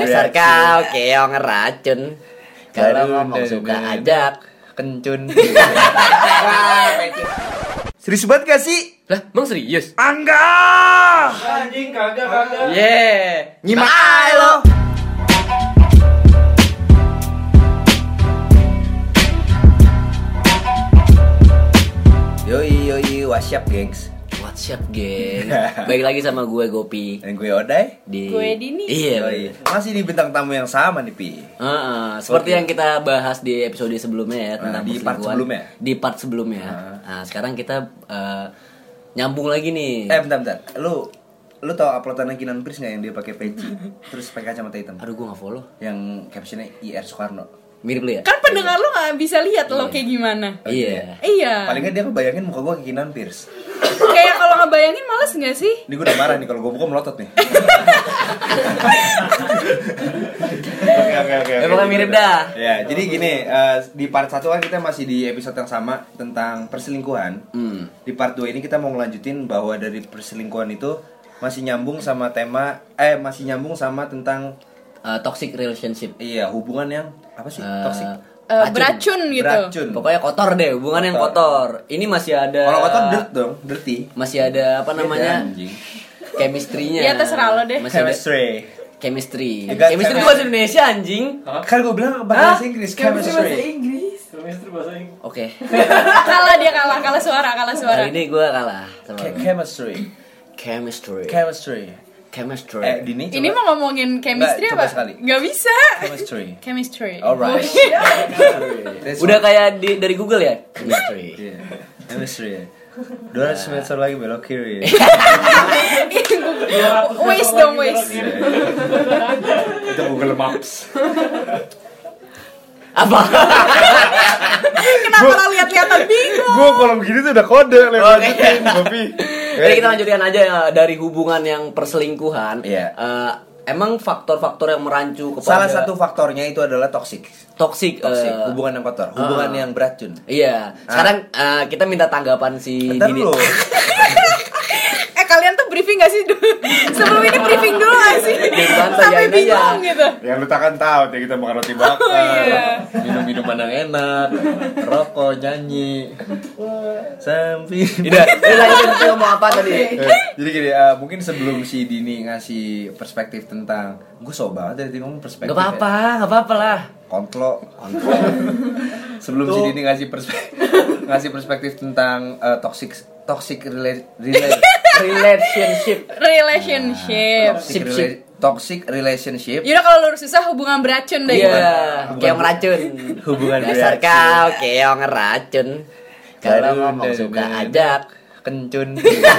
Dasar kau keong racun. Kalau ngomong suka ajak kencun. Serius banget gak sih? Lah, emang serius? Angga! Anjing kagak. Yeah. Nyimak aja lo. Yoi, what's up gengs? What's up, geng? Baik lagi sama gue Gopi. Dan gue Odai. Gue Dini. Iya. Yoi. Masih di bintang tamu yang sama nih Pi. Seperti yang kita bahas di episode sebelumnya ya tentang di part perselingkuhan. sebelumnya? Di part sebelumnya. Nah, sekarang kita nyambung lagi nih. Bentar. Lu tau uploadannya Kinan Pris nggak yang dia pakai peci terus pakai kacamata hitam? Aduh, gue nggak follow. Yang captionnya IR Soekarno. Mirip lu ya? Kan pendengar lu gak bisa lihat lo kayak gimana. Iya. Iya. Paling nggak dia kebayangin muka gue kayak Kinan Pris. Kayak kalau ngebayangin males gak sih? Ini gue udah marah nih kalau gue buka melotot nih. Oke. Emang mirip dah. Ya, jadi gini, di part 1 kan kita masih di episode yang sama tentang perselingkuhan. Di part 2 ini kita mau ngelanjutin bahwa dari perselingkuhan itu masih nyambung sama masih nyambung sama tentang Toxic relationship. iya, hubungan yang apa sih? Toxic. Beracun gitu. Beracun. Pokoknya kotor deh, hubungan yang kotor. Ini masih ada. Kalau kotor dirt dong, dirty. Masih ada apa namanya? Anjing. Chemistry-nya. Ya, terserah lo deh. Masih ada Chemistry. chemistry. Juga Chemistry itu bahasa Indonesia, anjing. Kan gue bilang bahasa Inggris, chemistry. Semester bahasa Inggris. Oke. Kalah dia kalah suara. Hari ini gue kalah sama lu. Chemistry. Chemistry. Dini Ini mau ngomongin chemistry Coba apa? sekali. Gak bisa. Chemistry. Chemistry. Alright. Udah kayak dari Google ya? Chemistry. Iya. Chemistry. 200 meter lagi belok kiri. Waste dong, waste. Itu Google Maps. Apa? Kenapa lo lihat-lihatan bingung? Gue kalau begini tuh udah kode lanjutin Gopi. Jadi kita lanjutkan aja ya, dari hubungan yang perselingkuhan. Iya. Emang faktor-faktor yang merancu kepada Salah satu faktornya itu adalah toxic, toxic. hubungan yang kotor, hubungan yang beracun. Iya. Sekarang kita minta tanggapan si Bentar Dini. dulu. Kalian tuh briefing gak sih? Sebelum ini briefing dulu gak sih? Sampai bingung gitu. Ya lu takkan tahu ya kita makan roti bakar, Iya. minum minuman yang enak, rokok, nyanyi, sampai. Udah lanjutin kita ngomong apa tadi? Jadi gini, mungkin sebelum si Dini ngasih perspektif tentang, gue so banget dari tadi ngomong perspektif. Gak apa-apa lah. Kontlo. Sebelum si Dini ngasih perspektif tentang toxic Relationship. toxic relationship. Yaudah kalau lu susah hubungan beracun deh. Iya, keong racun. Hubungan Dasar beracun. kau keong racun. Kalau ngomong suka ajak kencun.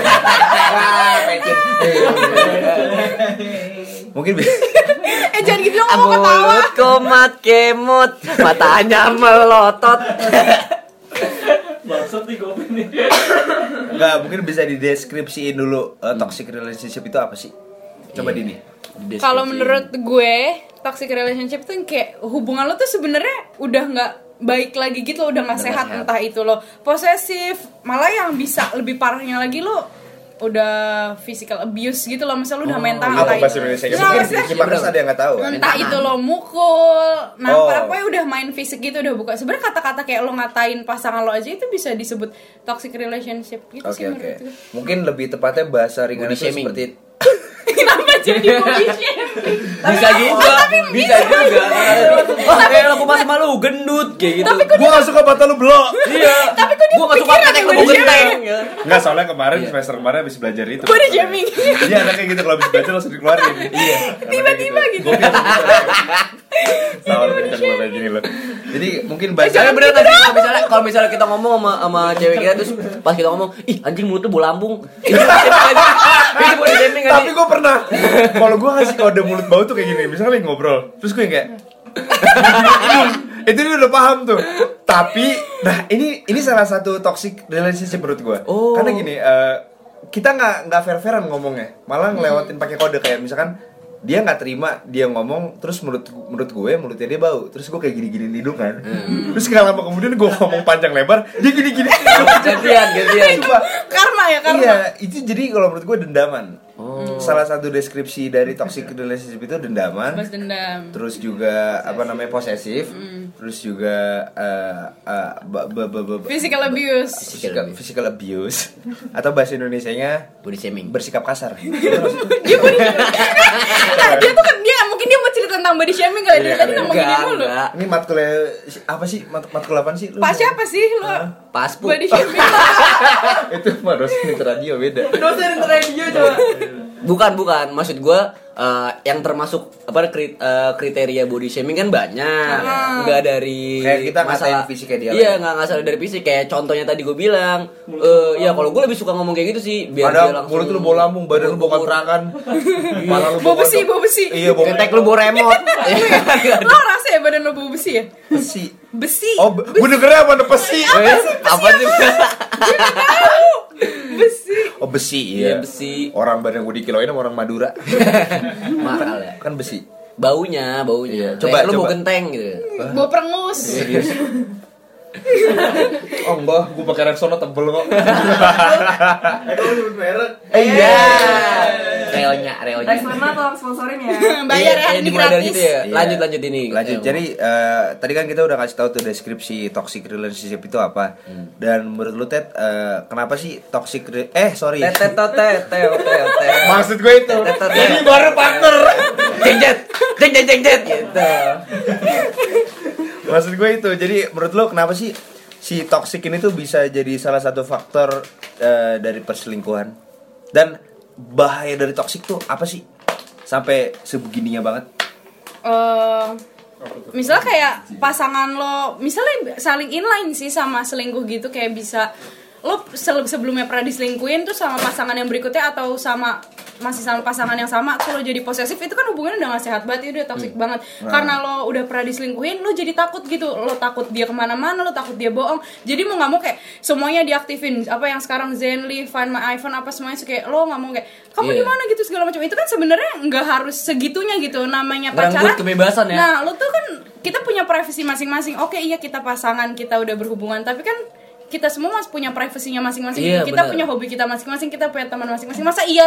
Mungkin Jangan gitu dong, ngomong ketawa. Mulut komat kemut, matanya melotot. Maksud nih Gopi nih. nggak mungkin bisa dideskripsiin dulu toxic relationship itu apa sih? Coba Dini. Kalau menurut gue, toxic relationship tuh kayak hubungan lo tuh sebenarnya udah nggak baik lagi gitu, udah nggak sehat. Entah itu lo posesif, malah yang bisa lebih parahnya lagi lo udah physical abuse gitu loh, misalnya lo udah mental Apa entah bahasa itu. Indonesia? Nggak, Mungkin maksudnya Kipakas ada yang nggak tahu. entah itu lo mukul, nampar, Oh. pokoknya udah main fisik gitu, udah buka. Sebenarnya kata-kata kayak lo ngatain pasangan lo aja itu bisa disebut toxic relationship gitu sih Oke. menurut gue. Mungkin lebih tepatnya bahasa ringan Body itu shaming. seperti Kenapa jadi body shaming? Bisa juga. Wah, kayak aku pas sama lu gendut kayak gitu. gua nggak suka mata lu blok. Iya. Tapi kok Gua enggak suka pikiran ketek yang lebih body genteng. shaming? Nggak, soalnya kemarin semester kemarin habis belajar itu. Body shaming. Iya, ada kayak gitu kalau habis belajar langsung dikeluarin. Iya. Tiba-tiba gitu. Tahu kenceng lo kayak gini lo. Jadi mungkin bahasa Jangan bener tadi kalau misalnya kita ngomong sama cewek kita terus pas kita ngomong, ih anjing mulut tuh bola lambung. Itu body shaming kan? Tapi gue pernah, kalau gue ngasih kode mulut bau tuh kayak gini, misalnya lagi ngobrol, terus gue yang kayak itu dia udah paham tuh. Tapi, nah ini salah satu toxic relationship menurut gue. Oh. Karena gini, kita nggak fair-fairan ngomongnya, malah ngelewatin pakai kode kayak misalkan dia nggak terima dia ngomong terus menurut gue mulutnya dia bau terus gue kayak gini hidung kan terus nggak lama kemudian gue ngomong panjang lebar dia gini Gantian. Coba. Karma ya, karma. Iya, itu jadi kalau menurut gue dendaman. Salah satu deskripsi dari toxic relationship itu dendaman. Balas dendam. Terus juga apa namanya posesif. Terus juga Physical abuse. physical abuse atau bahasa Indonesianya Body shaming. bersikap kasar. Dia body nah, dia tuh kan mungkin dia mau cerita tentang body shaming kali dari tadi ngomongin ini mulu. Ini matkulnya apa sih? Matkul apa sih? Lu? Pak siapa sih lo? Paspu. Body shaming. Itu mah dosen radio beda. Dosen radio coba. Bukan. Maksud gue yang termasuk apa kriteria body shaming kan banyak. Nggak dari Kayak kita ngatain fisiknya dia. Iya, nggak salah dari fisik. Kayak contohnya tadi gue bilang. Ya kalau gue lebih suka ngomong kayak gitu sih. Biar dia Ada langsung. mulut lu bau lambung, badan lu bau kontrakan. Kepala lu Bau besi. Iya, bau Ketek lu bawa remote. Lo rasa ya badan lo bau besi ya? besi. Besi. Oh, gue dengernya apa besi? Apa sih? Besi. Oh, besi Iya, iya. besi. Orang badan gue dikiloin sama orang Madura. Mahal ya. Kan besi. Baunya. Coba, Kayak lu bau coba. genteng gitu. Bau perengus. Oh enggak, gue pakai Rexona tebel kok. Iya. Reonya. Rexona tolong sponsorin ya. Bayar ya, ini dimulai dari gratis. situ ya. Iya. Lanjut ini. Lanjut. Jadi tadi kan kita udah kasih tahu tuh deskripsi toxic relationship itu apa. Dan menurut lu Ted, kenapa sih toxic sorry. Maksud gue itu. Ini baru partner. Jeng gitu. Maksud gue itu. Jadi menurut lu kenapa sih si toxic ini tuh bisa jadi salah satu faktor dari perselingkuhan? Dan bahaya dari toxic tuh apa sih? Sampai sebegininya banget. Misalnya kayak pasangan lo misalnya saling inline sih sama selingkuh gitu, kayak bisa lo sebelumnya pernah diselingkuhin tuh sama pasangan yang berikutnya atau masih sama pasangan yang sama tuh lo jadi posesif, itu kan hubungannya udah gak sehat banget, itu udah toxic banget. Karena lo udah pernah diselingkuhin, lo jadi takut gitu, lo takut dia kemana-mana, lo takut dia bohong, jadi mau nggak mau kayak semuanya diaktifin, apa yang sekarang Zenly, Find My iPhone, apa semuanya kayak lo nggak mau kayak kamu di mana gitu segala macam. Itu kan sebenarnya nggak harus segitunya gitu, namanya pacaran. Merenggut kebebasan ya. Nah lo tuh kan kita punya privasi masing-masing. Oke, iya kita pasangan, kita udah berhubungan, tapi kan kita semua masih punya privasinya masing-masing. Iya, Kita bener. punya hobi kita masing-masing, kita punya teman masing-masing. Masa iya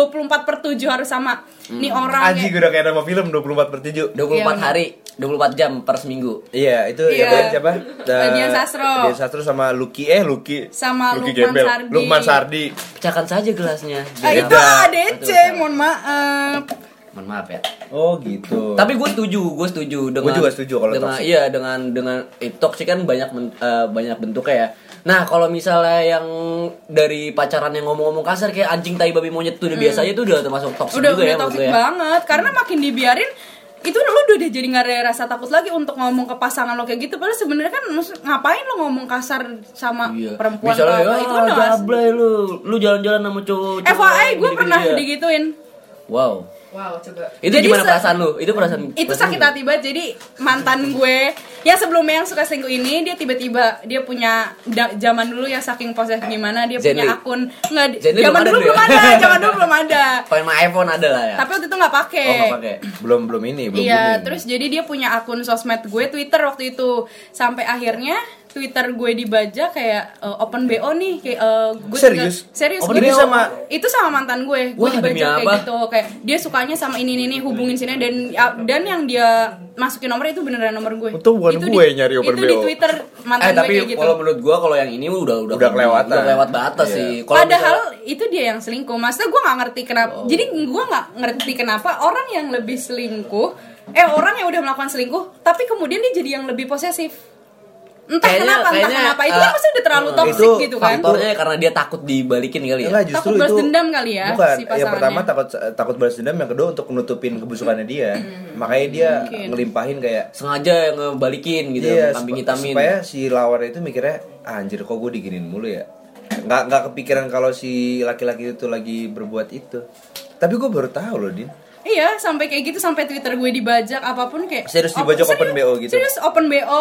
24/7 harus sama nih orang Anjing udah kayak nama film 24/7. 24 Iya, hari, 24 jam per seminggu. Iya, itu Iya. yang siapa? Dian Sastro. Dian Sastro sama Lucky sama Lucky Lukman Gembel. Sardi. Lukman Sardi. Pecahkan saja gelasnya. Itu Beda. ADC, mohon maaf. Mohon maaf ya. Oh gitu. Tapi gue setuju dengan. Gue juga setuju kalau dengan, toxic. Iya, dengan toxic kan banyak bentuknya ya. Nah, kalau misalnya yang dari pacaran yang ngomong-ngomong kasar kayak anjing tai babi monyet itu udah biasa aja, itu udah termasuk toxic Udah juga ya menurut toxic gue ya. banget. Karena makin dibiarin itu lo udah jadi nggak ada rasa takut lagi untuk ngomong ke pasangan lo kayak gitu. Padahal sebenarnya kan ngapain lo ngomong kasar sama Iya. perempuan Misalnya, atau apa? Itu kan udah gablay lu jalan-jalan sama cowok. FYI gue gini-gini pernah dia. digituin. Wow. Wow, coba. Itu Jadi gimana perasaan lu? Itu perasaan Itu perasaan sakit lu? hati banget. Jadi mantan gue yang sebelumnya yang suka selingkuh ini, dia tiba-tiba dia punya zaman dulu ya saking posesif gimana dia Zenly. punya akun nggak Zenly zaman dulu belum ada, zaman dulu belum ada. Pakai my iPhone ada lah ya. Tapi waktu itu nggak pakai. Oh, nggak pakai. belum ini. Iya, terus jadi dia punya akun sosmed gue, Twitter waktu itu. Sampai akhirnya Twitter gue dibajak kayak open BO nih, kayak gue Serius? serius Open gue BO sama- itu sama mantan gue Wah, demi dibajak kayak apa? gitu, kayak dia sukanya sama ini hubungin sini dan yang dia masukin nomor itu beneran nomor gue. Untung bukan Itu gue yang nyari open itu di BO. Twitter mantan gue Tapi kayak gitu. kalau menurut gua kalau yang ini udah kelewatan. Udah lewat batas Iya. sih. Kalau Padahal misalnya- itu dia yang selingkuh. Maksudnya gue nggak ngerti kenapa. Jadi gue nggak ngerti kenapa orang yang lebih selingkuh, orang yang udah melakukan selingkuh, tapi kemudian dia jadi yang lebih posesif. Entah Kayaknya- kenapa. Itu kan pasti udah terlalu toxic itu gitu kan. faktornya karena dia takut dibalikin kali ya. Enggak, justru Takut balas itu dendam kali ya, Bukan, si yang pasangannya. pertama takut balas dendam, yang kedua untuk nutupin kebusukannya dia. Makanya dia Mungkin. ngelimpahin kayak Sengaja ngebalikin gitu, iya, kambing hitamin. supaya si lawan itu mikirnya anjir kok gue diginin mulu ya. Nggak kepikiran kalau si laki-laki itu lagi berbuat itu. Tapi gue baru tahu loh, Din. Iya, sampai kayak gitu, sampai Twitter gue dibajak apapun kayak. Serius dibajak open BO gitu? Serius open BO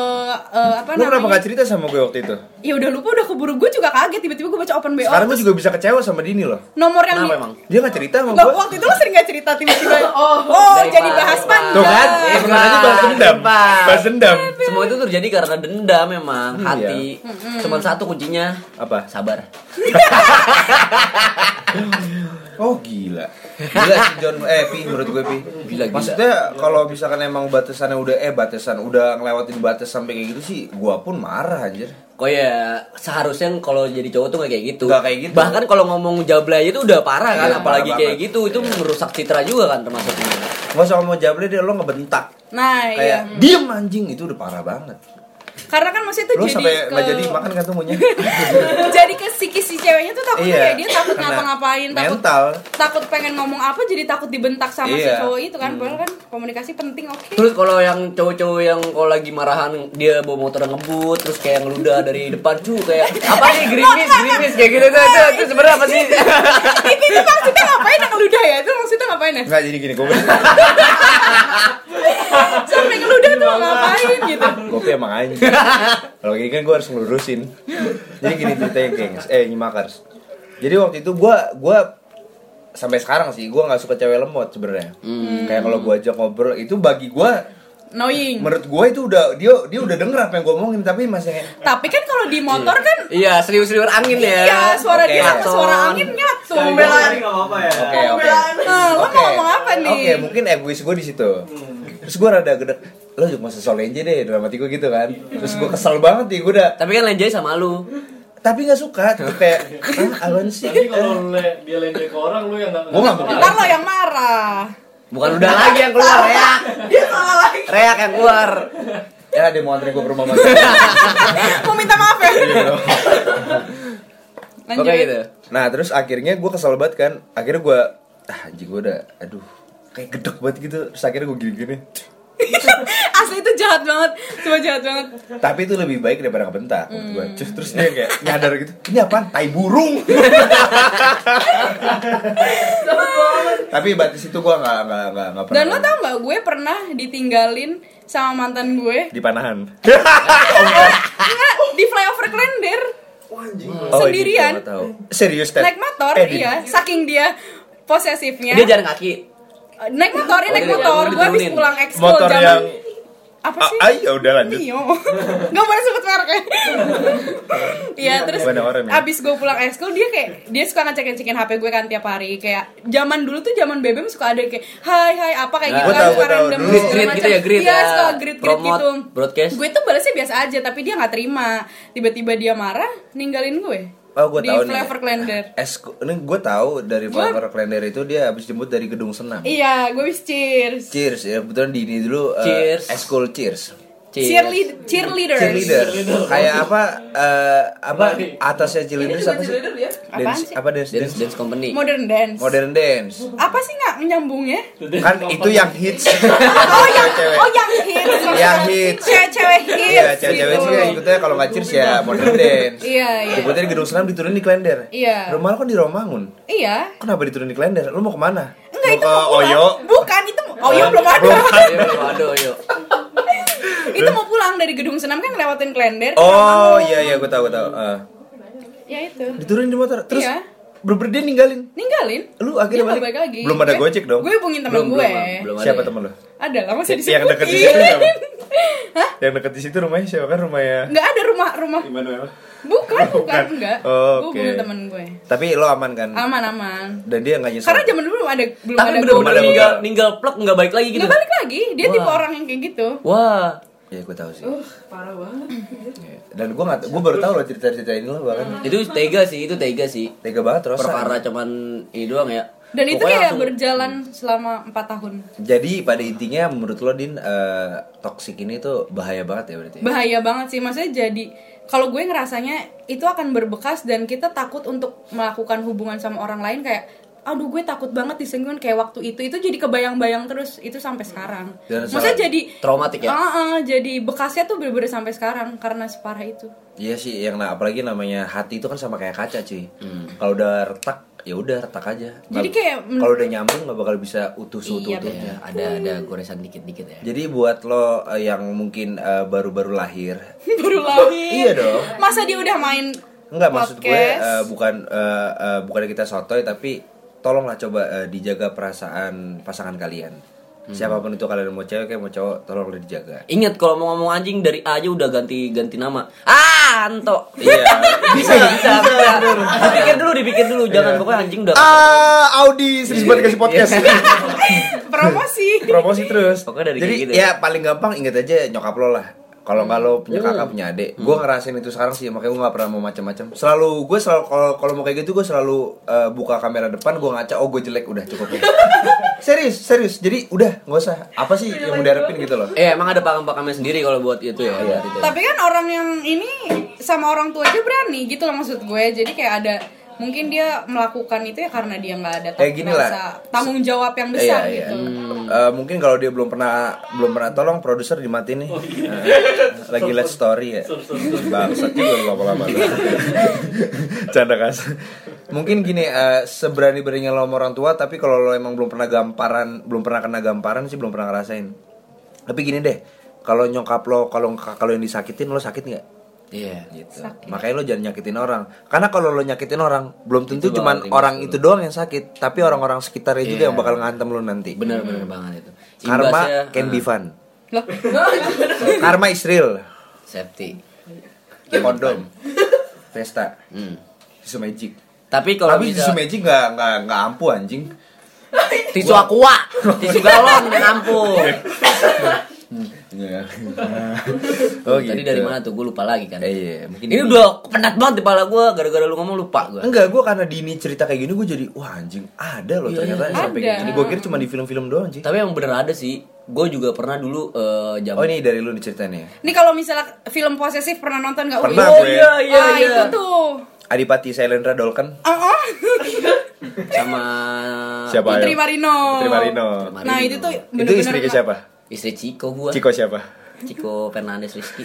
apa Lu kenapa namanya? gak cerita sama gue waktu itu? Ya udah lupa, udah keburu, gue juga kaget tiba-tiba gue baca open BO. Sekarang gue terus juga bisa kecewa sama Dini loh. nomor yang Kenapa emang? Dia gak cerita sama Nggak, gue. waktu itu lo sering gak cerita tiba-tiba. Oh, jadi bahas pan. Tuh kan, sebenarnya balas dendam. Simpan. Balas dendam. Semua itu terjadi karena dendam memang, hati. Cuman satu kuncinya, Apa? sabar. Oh gila. Gila sih John Pi menurut gue Pi. Gila. Maksudnya kalau misalkan emang batasannya udah ngelewatin batas sampai kayak gitu sih, gua pun marah anjir. Kok ya seharusnya kalau jadi cowok tuh gak kayak gitu. Nggak kayak gitu. Bahkan kalau ngomong jablay aja tuh udah parah kan, Iya, apalagi parah kayak banget. gitu itu merusak citra juga kan termasuknya. Enggak usah ngomong jablay deh, lo ngebentak. Nah, iya. Kayak diem anjing, itu udah parah banget. Karena kan maksudnya itu Lo jadi sampai nggak jadi makan kan tuh maunya. jadi ke si ceweknya tuh takutnya Iya. kayak dia takut Kena ngapa-ngapain, mental. takut pengen ngomong apa jadi takut dibentak sama si Iya. cowok itu kan. Padahal kan komunikasi penting, oke. Terus kalau yang cowok-cowok yang kalau lagi marahan dia bawa motor ngebut terus kayak ngeludah dari depan tuh kayak apa nih gerimis kayak gitu tuh itu sebenarnya apa sih? Itu maksudnya ngapain yang ngeludah ya? Itu maksudnya ngapain ya? Enggak jadi gini gue. Sampai ngeludah tuh ngapain gitu. Gue emang anjing. Kalau gini kan gue harus ngelurusin. Jadi gini ceritanya gengs, nyimakers. Jadi waktu itu gue sampai sekarang sih gue nggak suka cewek lemot sebenarnya. Kayak kalau gue ajak ngobrol itu bagi gue, Annoying. menurut gue itu udah dia udah denger apa yang gue omongin tapi masih kayak Tapi kan kalau di motor kan Iya serius-serius angin ya. iya suara Oke. dia sama suara angin nyatu. Sekali nggak apa-apa ya. oke. Nah, lo mau ngomong apa nih? Oke, mungkin egois gue di situ. Terus gue rada gedek, lo juga masa soal lenje deh dalam hati gue gitu kan. Terus gue kesel banget nih gue udah, Tapi kan lenjai sama lu. tapi nggak suka, tuh kayak apaan sih? Nanti kalau dia lenje ke orang lu yang nggak. Gue nggak mungkin. Ntar lo yang marah. Bukan udah lagi yang keluar reak. Reak yang keluar. Ya dia mau anterin gue ke rumah mas. Mau minta maaf ya? Lanjut. Oke gitu. Nah terus akhirnya gue kesel banget kan. Akhirnya gue, anjing gue udah, aduh, kayak gedek banget gitu. Terus akhirnya gue gini-gini. Asli itu jahat banget. Cuma jahat banget. Tapi itu lebih baik daripada ngebentak menurut gue. Terus dia kayak nyadar gitu, ini apaan? Tai burung. Tapi batas itu gue nggak pernah. Dan lo tau gak, gue pernah ditinggalin sama mantan gue Di panahan. Enggak, di flyover Klender sendirian. Ini gua tahu. Serius Ted? Naik motor, Din. iya. Saking dia posesifnya. Dia jalan kaki. Naik motor, Oh, naik dia motor. Gue habis diturunin. pulang ekskul Motor zaman yang apa sih? ya udah lanjut. Mio. Gak boleh sebut mereknya. Iya, terus Bukan orang ya? abis gue pulang ekskul dia suka ngecek-ngecekin HP gue kan tiap hari. Kayak zaman dulu tuh zaman BBM suka ada kayak hai apa kayak Nah, gitu gua kan, tahu, suka gua tahu. random Dulu. segala Grid macam. gitu ya, grid Iya, ya. suka grid Promote, gitu. broadcast. Gue tuh balasnya biasa aja, tapi dia nggak terima. Tiba-tiba dia marah, ninggalin gue. Oh, gue Di tahu nih. Flavor Klender. Ini gue tahu dari Flavor Klender itu dia habis jemput dari gedung senam. Iya, gue wis cheers. Cheers ya, kebetulan di ini dulu Cheers. Eskul cheers. Cheerleaders. Cheerleader. Kayak apa atasnya cheerleaders apa sih? Apaan Dance sih? apa dance? Dance company. Modern dance. Modern dance. Apa sih nggak menyambungnya? Kan itu yang hits. yang hits. Yang hits. Cewek-cewek hits. Iya, cewek-cewek sih ya ikutnya kalau nggak cheers ya modern dance. Iya, iya. Jemputnya di gedung senam diturunin di Klender. Iya. Rumah lo kan di Romangun. Iya. Kenapa diturunin di Klender? Lo mau kemana? Enggak, itu mau mau ke pulang. Oyo? Bukan, itu Oyo belum ada. Aduh, yuk. Itu mau pulang dari gedung senam kan ngelewatin Klender. Oh iya gue tahu. Ya itu. Diturunin di motor. Terus Iya. bener dia ninggalin. Ninggalin. Lu akhirnya Dia nggak balik? lagi. Belum ada Gojek dong? Gue hubungin temen gue. belum ada Siapa ya? temen lo? Ada lah, masih Yang deket di disebutin. situ siapa? Hah? Yang deket di situ rumahnya siapa kan rumahnya? Enggak ada rumah. Immanuel. Bukan, enggak. Oh, Gue oke. hubungin temen gue. Tapi lo aman kan? Aman. Dan dia nggak nyesel. Karena zaman dulu belum ada Tapi Gojek. bener-bener ninggal plek nggak balik lagi gitu. Nggak balik lagi. Dia Wah. tipe orang yang kayak gitu. Wah. Ya gue tahu sih. Parah banget. Iya. Dan gue baru tahu lo cerita-cerita ini lo bahkan. Itu tega sih. Tega banget Rosa. Perkara cuman ini doang ya. Dan itu Pokoknya kayak langsung- berjalan selama 4 tahun. Jadi pada intinya menurut lo Din toxic ini tuh bahaya banget ya berarti. Bahaya banget sih, maksudnya jadi kalau gue ngerasanya itu akan berbekas dan kita takut untuk melakukan hubungan sama orang lain kayak aduh gue takut banget disenggun kayak waktu itu jadi kebayang-bayang terus itu sampai sekarang. Dan Maksudnya salah- jadi traumatik ya? jadi bekasnya tuh bener-bener sampai sekarang karena separah itu. Iya sih, apalagi namanya hati itu kan sama kayak kaca cuy. Kalau udah retak, ya udah retak aja. Jadi kayak kalau udah nyambung nggak bakal bisa utuh Iya, utuhnya. Ada goresan dikit-dikit ya. Jadi buat lo yang mungkin baru-baru lahir, baru lahir. iya dong. Masa dia udah main Enggak maksud gue podcast? bukan kita sotoy tapi tolonglah coba dijaga perasaan pasangan kalian. Siapapun itu, kalian mau cewek kayak mau cowok, tolong dijaga. Ingat kalau mau ngomong anjing dari A aja udah ganti nama. Anto. Iya. Bisa. Dipikir dulu. Jangan pokoknya anjing udah. Audi serius banget kasih podcast. Promosi terus. Pokoknya dari Jadi kayak gitu. ya paling gampang ingat aja nyokap lo lah. Kalau nggak lo punya kakak punya adik, gue ngerasain itu sekarang sih, makanya gue nggak pernah mau macam-macam. Gue selalu kalau mau kayak gitu gue selalu buka kamera depan, gue ngaca, oh gue jelek, udah cukup. serius. Jadi udah nggak usah. Apa sih yang mau diharapin gitu loh? Emang ada pakam-pakamnya sendiri kalau buat itu ya. Iya. Gitu. Tapi kan orang yang ini sama orang tua aja berani gitu loh maksud gue. Jadi kayak ada mungkin dia melakukan itu ya karena dia nggak ada Gini lah. tanggung jawab yang besar Iya. gitu. Mungkin kalau dia belum pernah tolong, produser dimatiin nih. Lagi lihat story ya. Bangsat juga lama-lama. Canda kas. Mungkin gini, seberani-beraninya lo sama orang tua, tapi kalau lo emang belum pernah kena gamparan sih belum pernah ngerasain. Tapi gini deh, kalau nyokap lo, kalau yang disakitin, lo sakit nggak? Iya. Gitu. Makanya lo jangan nyakitin orang. Karena kalau lo nyakitin orang, belum tentu Itu cuman bakal orang timbul. itu doang yang sakit, tapi orang-orang sekitarnya juga Iya. yang bakal ngantem lo nanti. Bener banget itu. Karma Imbasnya, can be fun. Loh. Karma is real. safety. Kondom. Pesta. Tisu magic. Tapi kalau Tapi tisu bisa magic nggak ampuh anjing. tisu aqua, tisu galon yang ampuh. Oh Tadi dari mana tuh? Gue lupa lagi kan. Iya, mungkin Ini udah penat banget di kepala gue gara-gara lu ngomong lupa gue. Enggak, gue karena Dini cerita kayak gini gue jadi wah anjing ada loh Iya, ternyata sampai ada. kayak gini. Gue kira cuma di film-film doang sih. Tapi yang bener ada sih. Gue juga pernah dulu Oh ini dari lu nih ceritanya. Ini kalau misalnya film posesif pernah nonton nggak? Pernah, Oh gue. iya. Itu tuh. Adipati Sailendra Dolken Sama siapa? Putri ayo? Marino. Putri Marino. Nah itu tuh Itu bener-bener istri ke siapa? istri Ciko gue. Ciko siapa? Ciko Fernandes Rizky.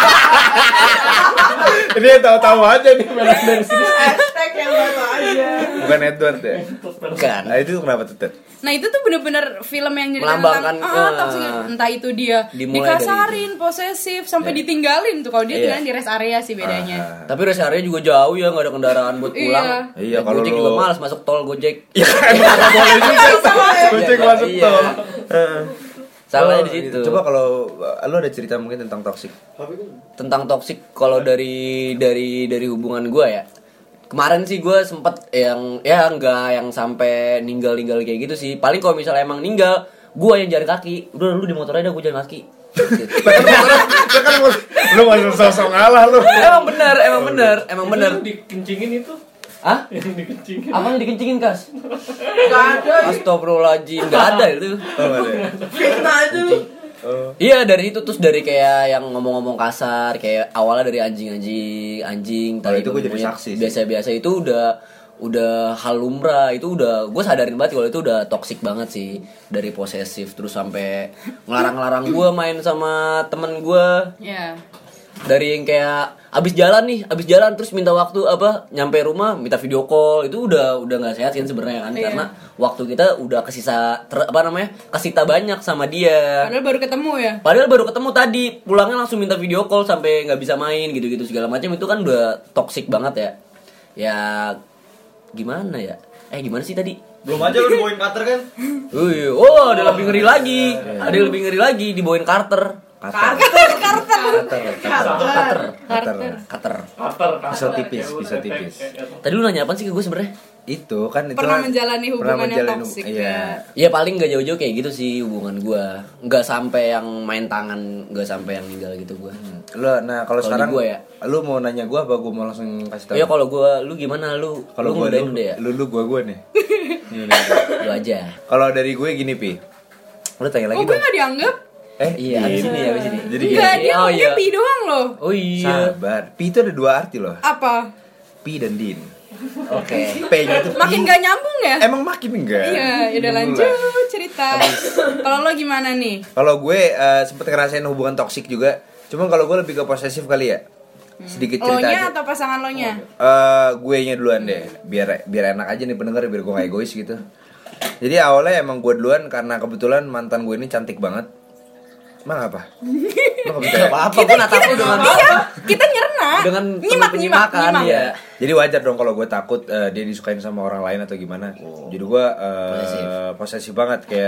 Ini yang tahu-tahu aja nih dari sini. Hashtag yang baru aja. Bukan Edward ya? Kan. Nah itu kenapa tuh Ted? Nah itu tuh bener-bener film yang nyeritain Melambangkan, tentang toxic. Entah itu dia dimulai dari dikasarin, posesif, sampai ditinggalin tuh. Kalau dia Iya. tinggalin di rest area sih bedanya. Tapi rest area juga jauh ya, nggak ada kendaraan buat pulang. Iya, Naik kalau Gojek lu- juga malas masuk tol Gojek. Iya kan nggak boleh juga. Gojek Iya, masuk iya. tol. Salahnya Oh, di situ. Coba kalau lu ada cerita mungkin tentang toxic. Tentang toksik kalau dari hubungan gue ya. Kemarin sih gue sempet yang ya nggak yang sampai ninggal kayak gitu sih. Paling kalau misalnya emang ninggal, gue yang jalan kaki. Udah lu di motor aja, gue jalan kaki. Kan lu masih sosok ngalah lu. emang bener. Yang dikencingin itu. Hah? Yang dikencingin. Apanya dikencingin kas? Gak ada. Astagfirullahaladzim, nggak ada itu. Oh, nggak ada. Fitnah aja lu. Iya dari itu terus dari kayak yang ngomong-ngomong kasar kayak awalnya dari anjing Kalau tadi itu gue jadi ngomongnya saksi sih. biasa-biasa itu udah hal lumrah itu udah gue sadarin banget kalau itu udah toksik banget sih dari posesif terus sampai ngelarang-larang gue main sama temen gue Ya. dari yang kayak abis jalan terus minta waktu nyampe rumah minta video call itu udah nggak sehat kan sebenarnya kan Iya. karena waktu kita udah kesita banyak sama dia. Padahal baru ketemu ya. Tadi pulangnya langsung minta video call sampai nggak bisa main gitu segala macam itu kan udah toksik banget ya. Ya gimana ya? Gimana sih tadi? Belum aja lu dibawain cutter kan? Ada lebih ngeri lagi. Ada yang lebih ngeri lagi dibawain Carter. Carter. Pisau tipis. Tadi lu nanya apa sih ke gue sebenarnya? Itu kan itu Pernah kan- menjalani hubungan pernah yang menjalani- toksik iya. Ya paling nggak jauh-jauh kayak gitu sih hubungan gue. Nggak sampai yang main tangan, nggak sampai yang ninggal gitu gue. Lu nah kalau Kalau sekarang di gua ya. lu mau nanya gua apa gua mau langsung kasih tahu? Ya kalau gue, lu gimana lu? Kalau lu gua ngudain udah ya? lu gua nih. Lu aja. Kalau dari gue gini Pi. Lu tanya lagi Oh gue dong. gak dianggap? Iya, abis ini. Jadi Enggak, gini. dia Oh, ngomongnya iya. pi doang loh. Oh iya. Sabar. Pi itu ada dua arti loh. Apa? Pi dan Din. Oke. P-nya itu Makin Pi. gak nyambung ya? Emang makin enggak? Iya, udah lanjut cerita. Kalau lo gimana nih? Kalau gue sempet ngerasain hubungan toksik juga. Cuma kalau gue lebih ke posesif kali ya. Sedikit cerita Lo-nya aja. atau pasangan lo-nya? Gue nya duluan deh. Biar enak aja nih pendengar, biar gue gak egois gitu. Jadi awalnya emang gue duluan karena kebetulan mantan gue ini cantik banget. Emang apa? Lo gak percaya? Apa gue natapu dengan Kita nyerna. dengan nyimak. penyimakan ya. Jadi wajar dong kalau gue takut dia disukain sama orang lain atau gimana. Jadi gue posesif banget kayak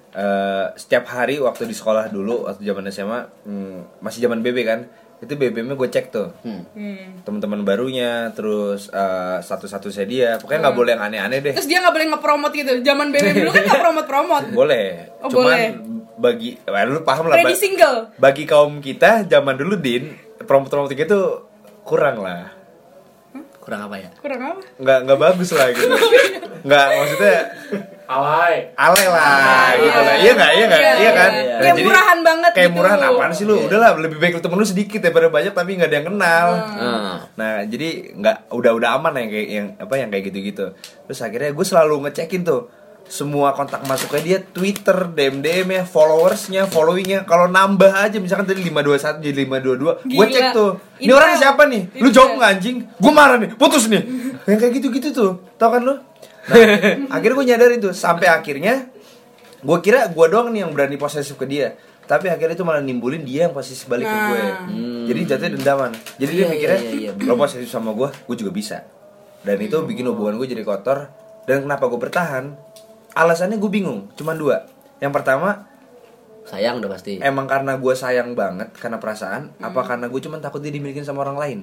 setiap hari waktu di sekolah dulu waktu zaman SMA masih zaman BB kan, itu BBM-nya gue cek tuh teman-teman barunya, terus status-statusnya dia, pokoknya nggak boleh yang aneh-aneh deh. Terus dia nggak boleh nge-promote gitu. Zaman BBM dulu kan nggak promote. Boleh, Oh, cuman boleh. bagi lu paham lah, Ready single. bagi kaum kita zaman dulu Din, promote itu kurang lah, Kurang apa ya? Kurang apa? nggak bagus lah gitu. Nggak, maksudnya Alay. alay lah gitu lah, iya nggak iya kan. iya. Nah, Kayak jadi, murahan banget kayak gitu. murahan apaan sih lu, udahlah lebih baik lu temen lu sedikit daripada banyak tapi nggak ada yang kenal. Nah jadi nggak, udah aman lah yang kayak gitu. Terus akhirnya gue selalu ngecekin tuh semua kontak masuknya dia, Twitter, DM ya, followersnya, followingnya. Kalau nambah aja misalkan tadi 521 jadi 522, gue Gila. cek tuh ini Intel. orang siapa nih, lu jawab nggak anjing, gue marah nih, putus nih. Yang kayak gitu tuh, tau kan lu. Nah, akhirnya gue nyadarin tuh, sampai akhirnya gue kira gue doang nih yang berani posesif ke dia, tapi akhirnya itu malah nimbulin dia yang posesif balik ke gue. Jadi jatuhnya dendaman. Jadi dia Iya, mikirnya iya. lo posesif sama gue juga bisa. Dan itu bikin hubungan gue jadi kotor. Dan kenapa gue bertahan? Alasannya gue bingung, cuma 2. Yang pertama, Sayang udah pasti. emang karena gue sayang banget karena perasaan, apa karena gue cuma takut dia dimilikin sama orang lain.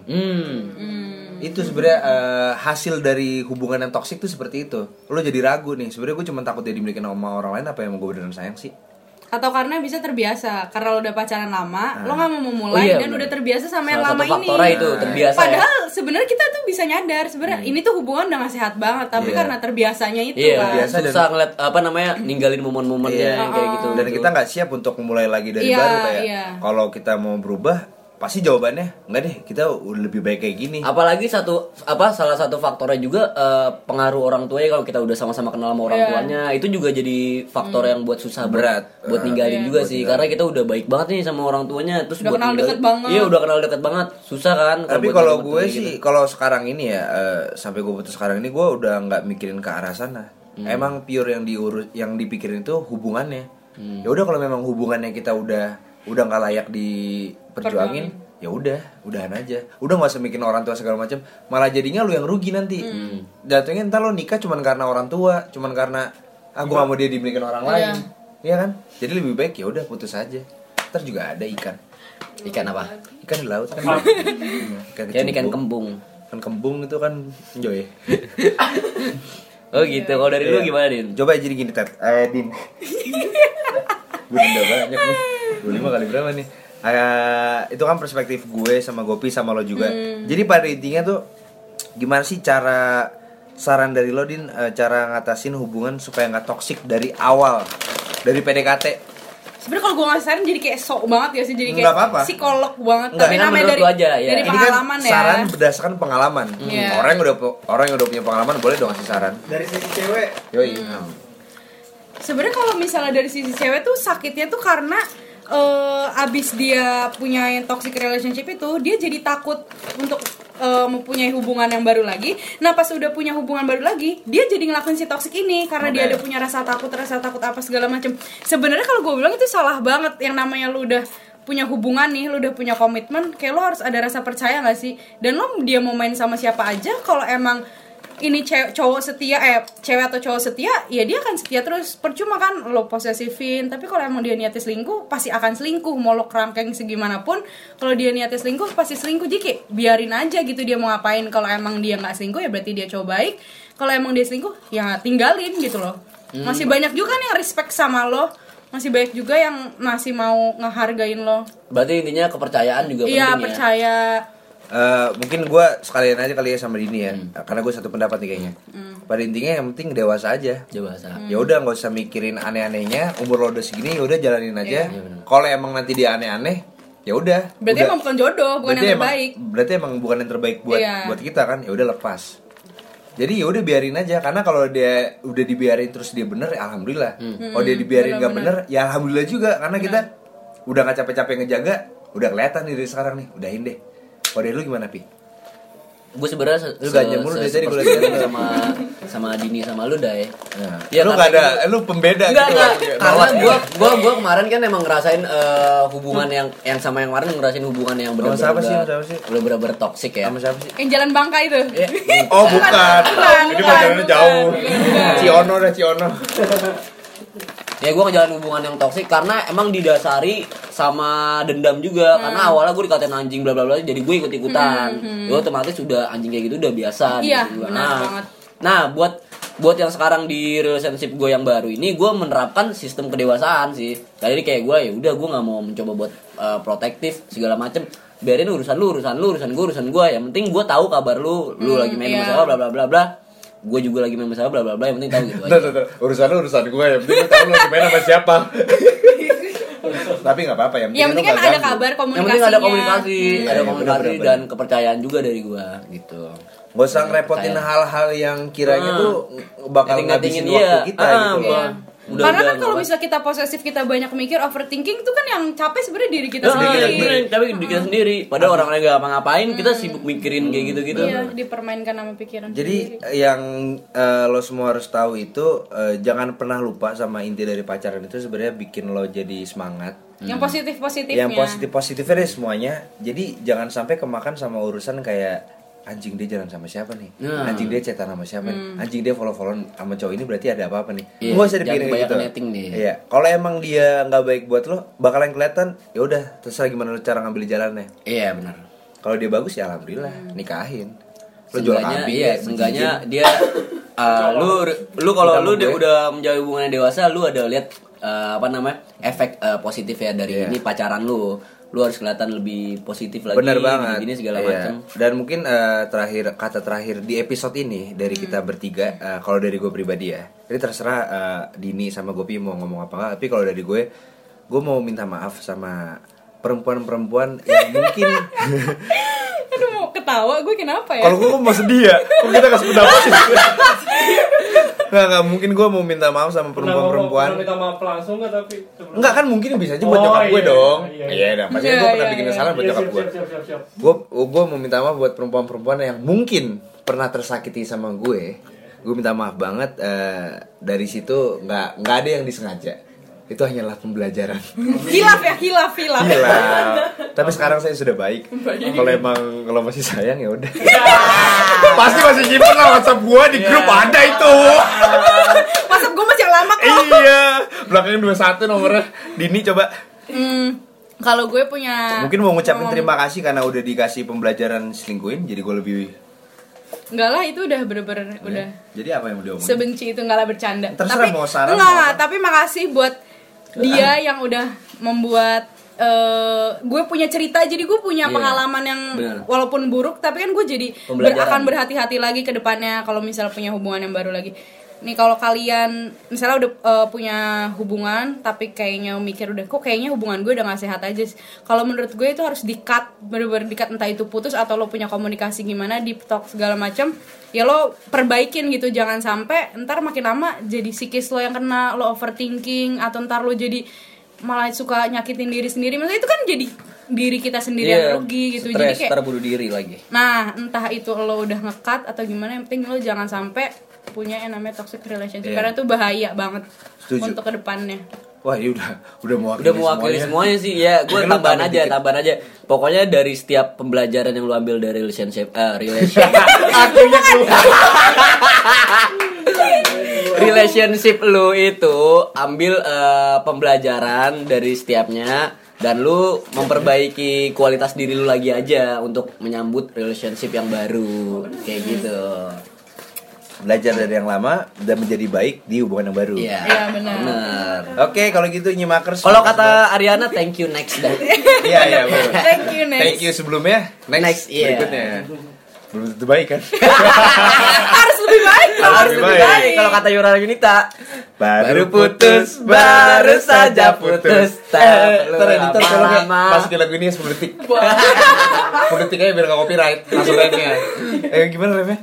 Itu sebenarnya hasil dari hubungan yang toksik tuh seperti itu. Lo jadi ragu nih, sebenarnya gue cuma takut dia dimiliki sama orang lain, apa emang gue beneran sayang sih? Atau karena bisa terbiasa, karena lo udah pacaran lama, lo nggak mau memulai Oh, iya, dan bener. udah terbiasa sama yang Salah lama satu ini. faktornya itu terbiasa. Padahal sebenarnya kita tuh bisa nyadar sebenarnya ini tuh hubungan udah gak sehat banget, tapi Iya. karena terbiasanya itu Iya, kan. terbiasa. susah ngeliat ninggalin momen-momennya yang kayak gitu. Dan kita nggak siap untuk memulai lagi dari Iya, baru kayak iya. kalau kita mau berubah, pasti jawabannya enggak deh, kita udah lebih baik kayak gini. Apalagi salah satu faktornya juga pengaruh orang tuanya. Kalau kita udah sama-sama kenal sama orang Iya. tuanya, itu juga jadi faktor yang buat susah Berat. buat ninggalin Iya. juga sih, karena kita udah baik banget nih sama orang tuanya, terus Udah buat kenal ninggalin- deket banget. Iya, udah kenal deket banget, susah kan. Tapi buat kalau ninggalin gue kayak sih, gitu. kalau sekarang ini ya sampai gue putus sekarang ini, gue udah nggak mikirin ke arah sana. Emang pure yang dipikirin itu hubungannya. Ya udah, kalau memang hubungannya kita udah nggak layak diperjuangin, ya udahan aja. Udah nggak usah mikirin orang tua segala macam. Malah jadinya lu yang rugi nanti. Jatuhnya entar lo nikah cuman karena orang tua, cuman karena gue gak mau dia dimilikin orang lain. Iya kan? Jadi lebih baik ya udah putus aja. Ntar juga ada ikan. Ikan apa? Ikan di laut kan. Ikan Kayak ikan kecubung. kembung. Kan kembung itu kan enjoy. Oh gitu. Kalau dari lu gimana, Din? Coba jadi gini, Ted. Din. Gue denda banyak nih. 25 kali berapa nih? Itu kan perspektif gue sama Gopi sama lo juga. Jadi pada intinya tuh gimana sih saran dari lo, Din, cara ngatasin hubungan supaya nggak toksik dari awal, dari PDKT? Sebenarnya kalau gue ngasih saran jadi kayak sok banget ya sih, jadi Nggak kayak apa-apa. psikolog banget. Nggak, Tapi kan namanya menurut dari lu aja, ya. dari Ini pengalaman kan ya. saran berdasarkan pengalaman. Iya. Orang yang udah punya pengalaman boleh dong ngasih saran. Dari sisi cewek. Yoi. Sebenarnya kalau misalnya dari sisi cewek tuh sakitnya tuh karena abis dia punya yang toxic relationship itu, dia jadi takut untuk mempunyai hubungan yang baru lagi. Nah pas udah punya hubungan baru lagi, dia jadi ngelakuin si toxic ini karena dia ada punya rasa takut apa segala macam. Sebenarnya kalau gue bilang itu salah banget. Yang namanya lu udah punya hubungan nih, lu udah punya komitmen, kayak lo harus ada rasa percaya gak sih? Dan lo dia mau main sama siapa aja, kalau emang ini cewek atau cowok setia, ya dia akan setia terus. Percuma kan lo posesifin. Tapi kalau emang dia niatnya selingkuh, pasti akan selingkuh. Mau lo kerangkeng segimanapun, kalau dia niatnya selingkuh pasti selingkuh. Jadi kayak biarin aja gitu dia mau ngapain. Kalau emang dia nggak selingkuh ya berarti dia cowok baik. Kalau emang dia selingkuh ya tinggalin gitu loh. Masih banyak juga nih yang respect sama lo, masih banyak juga yang masih mau ngehargain lo. Berarti intinya kepercayaan juga penting Iya, ya. percaya. Mungkin gue sekalian aja kali ya sama Dini ya, karena gue satu pendapat nih kayaknya. Pada intinya yang penting dewasa aja. Dewasa. Ya udah nggak usah mikirin aneh-anehnya. Umur lo udah segini, ya udah jalanin aja. Kalau emang nanti dia aneh-aneh, ya udah. Berarti emang bukan jodoh, bukan yang terbaik. Berarti emang bukan yang terbaik buat Iya. buat kita kan. Ya udah lepas. Jadi ya udah biarin aja, karena kalau dia udah dibiarin terus dia bener, ya alhamdulillah. Kalau dia dibiarin nggak bener, ya alhamdulillah juga, karena kita udah nggak capek-capek ngejaga, udah kelihatan nih dari sekarang nih, udahin deh. Kalau dari lu gimana, Pi? Gue sebenarnya Lu ganja mulu dari tadi, gua liat. sama Dini sama lu Dai. Nah, Ya, lu karena nggak ada, lu pembeda Enggak, gitu. karena gua kemarin kan emang ngerasain hubungan yang sama yang kemarin ngerasain hubungan yang Sama siapa sih? bener-bener toxic ya. Sama siapa sih? Yang jalan Bangka itu. Ya, Oh bukan, Bukan, ini bukan. pacarannya jauh. Ciono dah, Ciono. Ya gue ngejalanin hubungan yang toksik karena emang didasari sama dendam juga. Karena awalnya gue dikatain anjing bla bla bla, jadi gue ikut-ikutan. Gue otomatis udah anjing kayak gitu udah biasa. Iya, gitu. benar banget. Nah, buat yang sekarang di relationship gue yang baru ini, gue menerapkan sistem kedewasaan sih. Jadi kayak gue ya udah, gue nggak mau mencoba buat protektif segala macem. Biarin urusan gue. Yang penting gue tahu kabar lu lagi main masalah bla bla bla bla. Gue juga lagi main masalah bla bla bla, yang penting tahu gitu aja. Urusan gue ya, penting gue tahu lu lagi main sama siapa. Tapi nggak apa-apa ya. Yang penting kan ada kabar, komunikasinya. Yang penting ada komunikasi, ada komunikasi bener. dan kepercayaan juga dari gue gitu. Gak usah ngerepotin hal-hal yang kiranya tuh bakal ngabisin waktu kita gitu loh. Karena kan kalau misalnya kita posesif, kita banyak mikir, overthinking itu kan yang capek sebenarnya diri kita sendiri. Tapi diri kita sendiri. Padahal orang lain gak ngapa-ngapain, kita sibuk mikirin kayak gitu-gitu. Iya, dipermainkan sama pikiran Jadi sendiri. yang lo semua harus tahu itu jangan pernah lupa sama inti dari pacaran itu sebenarnya bikin lo jadi semangat. Yang positif-positifnya. Yang positif-positifnya deh semuanya. Jadi jangan sampai kemakan sama urusan kayak anjing dia jalan sama siapa nih? Anjing dia chatan sama siapa nih? Anjing dia follow-followan sama cowok ini berarti ada apa-apa nih? Iya, Gak usah dipikirin jangan gitu. netting nih. Iya, kalau emang dia nggak baik buat lo, bakalan kelihatan. Ya udah, terserah gimana lo cara ngambil jalannya. Iya benar. Kalau dia bagus ya alhamdulillah, nikahin. Lo jual kambing. Iya, seenggaknya dia lu kalau lu udah menjalin hubungan yang dewasa, lu ada lihat efek positif ya dari ini pacaran lu. Lu harus kelihatan lebih positif lagi. Bener banget. Gini segala macam. Dan mungkin kata terakhir di episode ini dari kita bertiga, kalau dari gue pribadi ya, jadi terserah Dini sama Gopi mau ngomong apa nggak. Tapi kalau dari gue mau minta maaf sama perempuan-perempuan yang mungkin. Aduh, mau ketawa gue kenapa ya? Kalau gue mau sedih ya, kok kita kasih pendapat sih? Nggak, mungkin gue mau minta maaf sama perempuan-perempuan. Pernah minta maaf langsung nggak tapi? Enggak kan, mungkin bisa aja buat nyokap gue dong. Iya. Iya, dah. Maksudnya gue pernah bikin kesalahan buat nyokap gue. Siap. Gue mau minta maaf buat perempuan-perempuan yang mungkin pernah tersakiti sama gue. Gue minta maaf banget. Dari situ nggak ada yang disengaja. Itu hanyalah pembelajaran. Hilaf. Gila. Tapi sekarang saya sudah baik. Kalau masih sayang ya udah. Pasti masih nyimpen lah WhatsApp gue di grup ada itu. WhatsApp gue masih lama kok. Iya. Belakangnya 21 nomornya. Dini coba. Kalau gue punya. Mungkin mau ngucapin terima kasih karena udah dikasih pembelajaran selingkuhin. Jadi gue lebih. Enggak lah, itu udah bener-bener udah. Jadi apa yang mau diomongin? Sebenci itu, enggak lah bercanda. Terserah tapi, mau saran, enggak, mau apa. tapi makasih buat dia yang udah membuat gue punya cerita, jadi gue punya pengalaman yang bener. walaupun buruk, tapi kan gue jadi akan berhati-hati lagi ke depannya kalau misalnya punya hubungan yang baru lagi. Nih kalau kalian misalnya udah punya hubungan tapi kayaknya mikir udah kok kayaknya hubungan gue udah gak sehat aja sih. Kalau menurut gue itu harus di-cut, bener-bener di-cut, entah itu putus atau lo punya komunikasi gimana, deep talk segala macam. Ya lo perbaikin gitu, jangan sampai ntar makin lama jadi psikis lo yang kena, lo overthinking atau ntar lo jadi malah suka nyakitin diri sendiri. Maksudnya itu kan jadi diri kita sendiri yang rugi gitu. Jadi kayak terbunuh diri lagi. nah, entah itu lo udah nge-cut atau gimana, yang penting lo jangan sampai punya yang namanya toxic relationship karena itu bahaya banget. Setuju. Untuk kedepannya. Wah, ini udah mewakili semuanya sih ya. Gue tambahan aja. Pokoknya dari setiap pembelajaran yang lu ambil dari relationship relationship lu itu ambil pembelajaran dari setiapnya dan lu memperbaiki kualitas diri lu lagi aja untuk menyambut relationship yang baru kayak gitu. Belajar dari yang lama dan menjadi baik di hubungan yang baru. Iya benar. Oke, kalau gitu nyimakers. Kalau kata Ariana, thank you next dah. Iya, betul. Thank you next. Thank you sebelumnya. Next berikutnya. Belum tentu baik kan? Harus lebih baik. Harus lebih baik. Kalau kata Yura Yunita, baru putus, baru saja putus. Masukin lagu ini 10 detik. 10 detik aja biar gak copyright. Langsung remnya. Gimana remnya?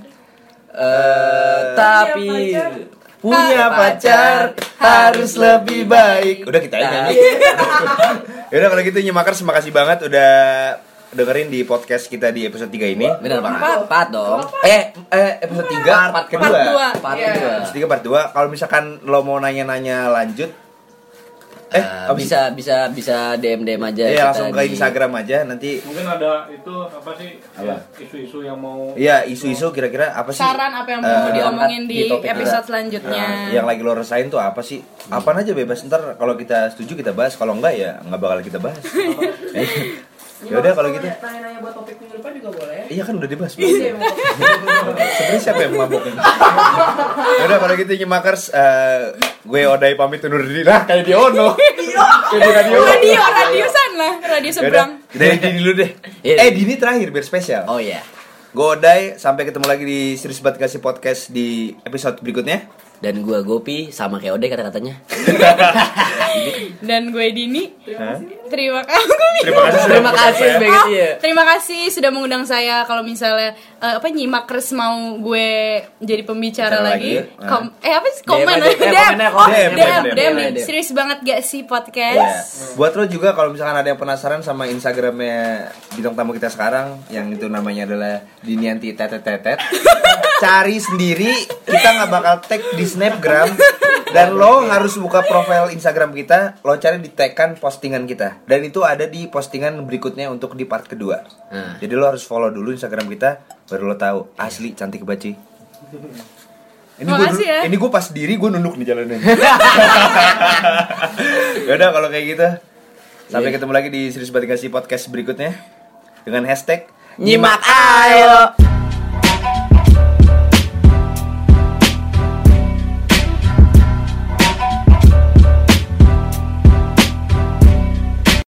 Tapi punya pacar harus lebih baik. Udah kita aja nyanyi. Yaudah kalau gitu nyimakers, makasih banget udah dengerin di podcast kita di episode 3 ini. benar banget. Part dong. Episode 3 part kedua. Part kedua. Episode 3 part 2. Kalau misalkan lo mau nanya-nanya lanjut, apa sih? bisa DM aja. Iya, kita langsung ke Instagram aja nanti. Mungkin ada itu apa sih? Apa? Isu-isu yang mau. Iya, isu-isu kira-kira apa sih? Saran apa yang mau diomongin di di topik episode selanjutnya. Yang lagi lo rasain tuh apa sih? Apaan aja bebas, ntar kalau kita setuju kita bahas, kalau enggak ya enggak bakal kita bahas. Ya udah kalau gitu. Nanya-nanya buat topik minggu depan juga boleh. Iya kan udah dibahas. Iya, Sebenarnya siapa yang mabok? Ya udah kalau gitu Nyimakers, gue Odai pamit undur diri lah kayak di Ono. Kayak di radio. Radio sana, radio seberang. Dari Dini dulu deh. Iya. Dini terakhir biar spesial. Oh iya. Gue Odai, sampai ketemu lagi di Serius Banget Kasih Podcast di episode berikutnya. Dan gua Gopi sama kayak Ode kata-katanya. Dan gue Dini. Hah? Terima kasih. Terima kasih sebagai dia. Terima kasih sudah mengundang saya. Kalau misalnya Nyimakers mau gue jadi pembicara Bicara lagi. lagi. Apa sih komen? DM. Serius banget gak sih Iya. podcast? Buat lo juga kalau misalkan ada yang penasaran sama Instagramnya bintang tamu kita sekarang, yang itu namanya adalah Dinianti tetet, cari sendiri, kita nggak bakal tag di Snapgram, dan lo harus buka profil Instagram kita, lo cari di tagkan postingan kita, dan itu ada di postingan berikutnya untuk di part kedua. Jadi lo harus follow dulu Instagram kita, baru lo tahu asli cantik banget. Makasih ya. Ini gue pas diri gue nunduk di jalannya. Yaudah kalau kayak gitu, sampai ketemu lagi di Serius Banget Kasih Podcast berikutnya dengan hashtag Nyimak ayo.